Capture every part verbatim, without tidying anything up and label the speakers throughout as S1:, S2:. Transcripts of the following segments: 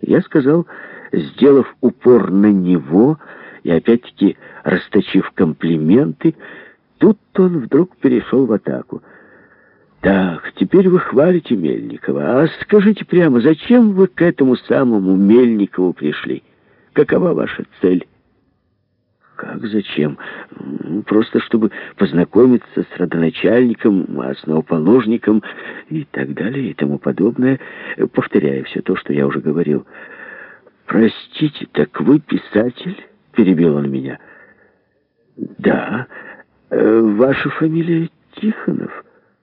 S1: Я сказал, сделав упор на него и опять-таки расточив комплименты, тут он вдруг перешел в атаку. «Так, теперь вы хвалите Мельникова. А скажите прямо, зачем вы к этому самому Мельникову пришли? Какова ваша цель?» «Как зачем? Просто чтобы познакомиться с родоначальником, основоположником и так далее и тому подобное, повторяя все то, что я уже говорил». «Простите, так вы писатель?» — перебил он меня. «Да. Ваша фамилия Тихонов?»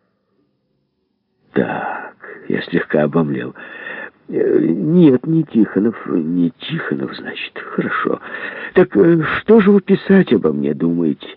S1: «Так, я слегка обомлел. Нет, не Тихонов, не Тихонов, значит. Хорошо. Так что же вы писать обо мне думаете?»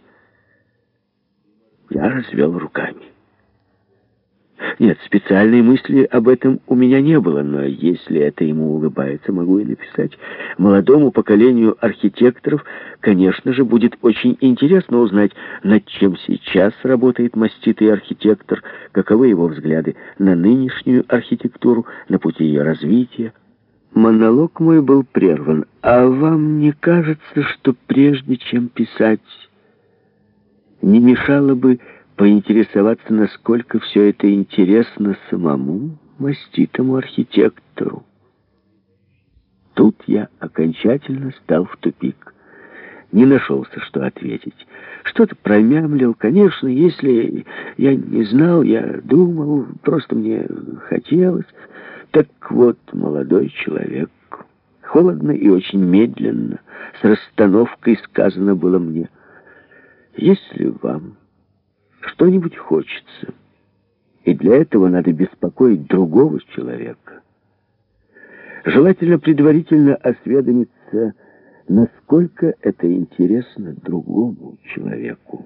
S1: Я развел руками. Нет, специальной мысли об этом у меня не было, но если это ему улыбается, могу и написать. Молодому поколению архитекторов, конечно же, будет очень интересно узнать, над чем сейчас работает маститый архитектор, каковы его взгляды на нынешнюю архитектуру, на пути ее развития. Монолог мой был прерван. А вам не кажется, что прежде чем писать, не мешало бы поинтересоваться, насколько все это интересно самому маститому архитектору? Тут я окончательно стал в тупик. Не нашелся, что ответить. Что-то промямлил. Конечно, если я не знал, я думал, просто мне хотелось. Так вот, молодой человек, холодно и очень медленно, с расстановкой сказано было мне: если вам что-нибудь хочется, и для этого надо беспокоить другого человека, желательно предварительно осведомиться, насколько это интересно другому человеку.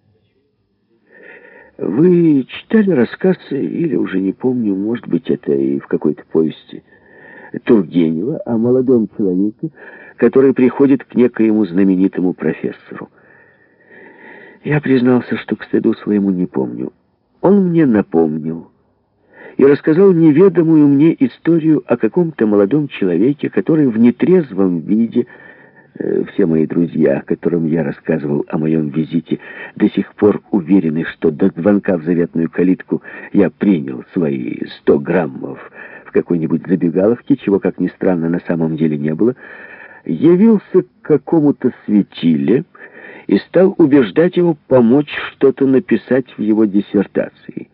S1: Вы читали рассказ, или уже не помню, может быть, это и в какой-то повести Тургенева о молодом человеке, который приходит к некоему знаменитому профессору? Я признался, что к стыду своему не помню. Он мне напомнил и рассказал неведомую мне историю о каком-то молодом человеке, который в нетрезвом виде... Все мои друзья, которым я рассказывал о моем визите, до сих пор уверены, что до звонка в заветную калитку я принял свои сто граммов в какой-нибудь забегаловке, чего, как ни странно, на самом деле не было, явился к какому-то светиле и стал убеждать его помочь что-то написать в его диссертации.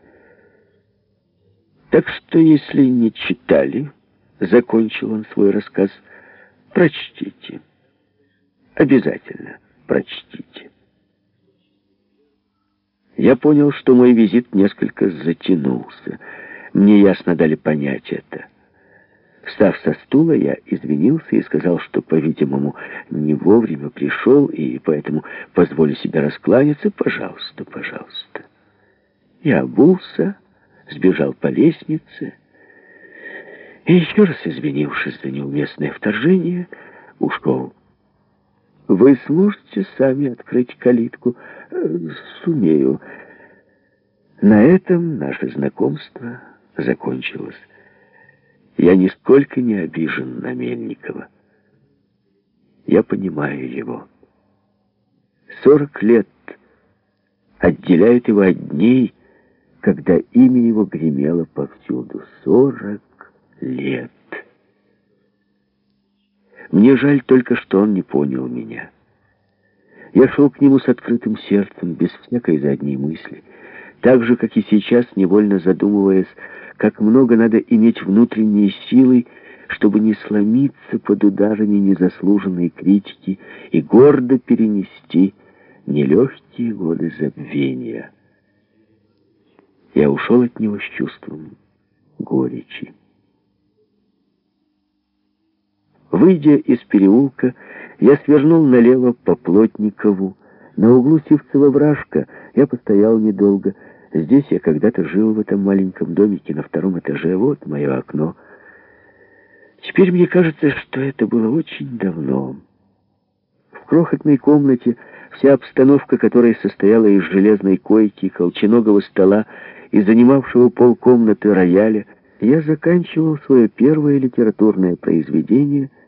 S1: Так что, если не читали, закончил он свой рассказ, прочтите. Обязательно прочтите. Я понял, что мой визит несколько затянулся. Мне ясно дали понять это. Встав со стула, я извинился и сказал, что, по-видимому, не вовремя пришел, и поэтому позволю себе раскланяться. Пожалуйста, пожалуйста. Я обулся, сбежал по лестнице и, еще раз извинившись за неуместное вторжение, ушел. Вы сможете сами открыть калитку? Сумею. На этом наше знакомство закончилось. Я нисколько не обижен на Мельникова. Я понимаю его. Сорок лет отделяют его от дней, когда имя его гремело повсюду. Сорок лет. Мне жаль только, что он не понял меня. Я шел к нему с открытым сердцем, без всякой задней мысли, так же, как и сейчас, невольно задумываясь, как много надо иметь внутренней силы, чтобы не сломиться под ударами незаслуженной критики и гордо перенести нелегкие годы забвения. Я ушел от него с чувством горечи. Выйдя из переулка, я свернул налево по Плотникову. На углу Сивцева-Вражка я постоял недолго. Здесь я когда-то жил, в этом маленьком домике на втором этаже. Вот мое окно. Теперь мне кажется, что это было очень давно. В крохотной комнате, вся обстановка которой состояла из железной койки, колченогого стола и занимавшего полкомнаты рояля, я заканчивал свое первое литературное произведение